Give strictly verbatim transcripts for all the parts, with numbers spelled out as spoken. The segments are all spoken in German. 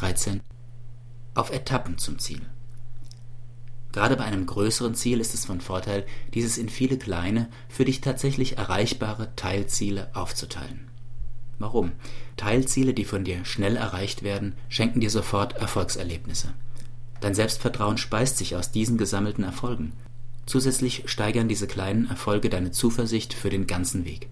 dreizehn. Auf Etappen zum Ziel. Gerade bei einem größeren Ziel ist es von Vorteil, dieses in viele kleine, für dich tatsächlich erreichbare Teilziele aufzuteilen. Warum? Teilziele, die von dir schnell erreicht werden, schenken dir sofort Erfolgserlebnisse. Dein Selbstvertrauen speist sich aus diesen gesammelten Erfolgen. Zusätzlich steigern diese kleinen Erfolge deine Zuversicht für den ganzen Weg.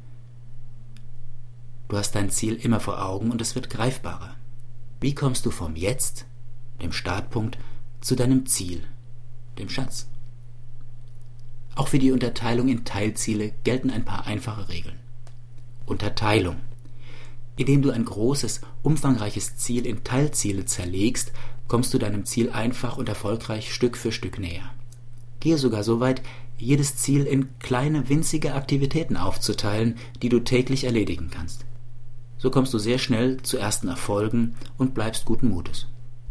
Du hast dein Ziel immer vor Augen und es wird greifbarer. Wie kommst du vom Jetzt, dem Startpunkt, zu deinem Ziel, dem Schatz? Auch für die Unterteilung in Teilziele gelten ein paar einfache Regeln. Unterteilung. Indem du ein großes, umfangreiches Ziel in Teilziele zerlegst, kommst du deinem Ziel einfach und erfolgreich Stück für Stück näher. Gehe sogar so weit, jedes Ziel in kleine, winzige Aktivitäten aufzuteilen, die du täglich erledigen kannst. So kommst du sehr schnell zu ersten Erfolgen und bleibst guten Mutes.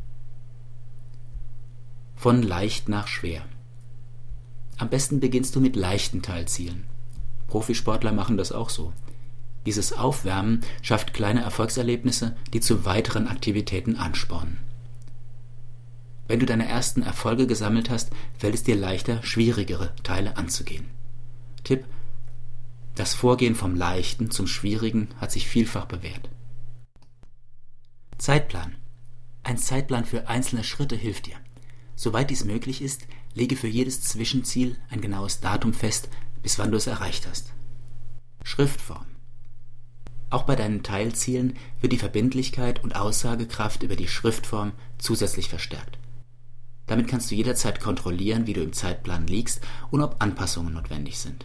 Von leicht nach schwer. Am besten beginnst du mit leichten Teilzielen. Profisportler machen das auch so. Dieses Aufwärmen schafft kleine Erfolgserlebnisse, die zu weiteren Aktivitäten anspornen. Wenn du deine ersten Erfolge gesammelt hast, fällt es dir leichter, schwierigere Teile anzugehen. Tipp: Das Vorgehen vom Leichten zum Schwierigen hat sich vielfach bewährt. Zeitplan. Ein Zeitplan für einzelne Schritte hilft dir. Soweit dies möglich ist, lege für jedes Zwischenziel ein genaues Datum fest, bis wann du es erreicht hast. Schriftform. Auch bei deinen Teilzielen wird die Verbindlichkeit und Aussagekraft über die Schriftform zusätzlich verstärkt. Damit kannst du jederzeit kontrollieren, wie du im Zeitplan liegst und ob Anpassungen notwendig sind.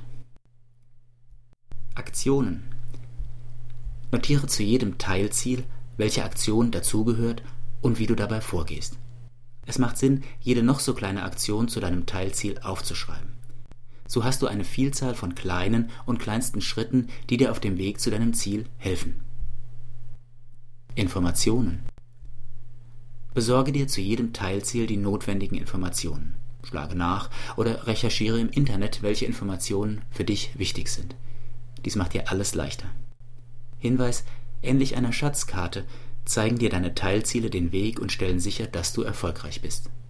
Aktionen. Notiere zu jedem Teilziel, welche Aktion dazugehört und wie du dabei vorgehst. Es macht Sinn, jede noch so kleine Aktion zu deinem Teilziel aufzuschreiben. So hast du eine Vielzahl von kleinen und kleinsten Schritten, die dir auf dem Weg zu deinem Ziel helfen. Informationen. Besorge dir zu jedem Teilziel die notwendigen Informationen. Schlage nach oder recherchiere im Internet, welche Informationen für dich wichtig sind. Dies macht dir alles leichter. Hinweis: Ähnlich einer Schatzkarte zeigen dir deine Teilziele den Weg und stellen sicher, dass du erfolgreich bist.